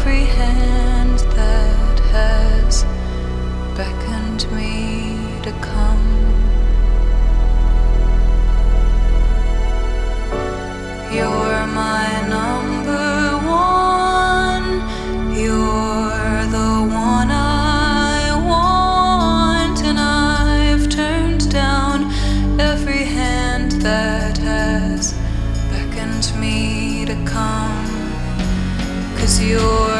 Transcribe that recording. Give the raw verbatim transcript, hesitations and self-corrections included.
every hand that has beckoned me to come. You're my number one. You're the one I want, and I've turned down every hand that has beckoned me to come. 'Cause you're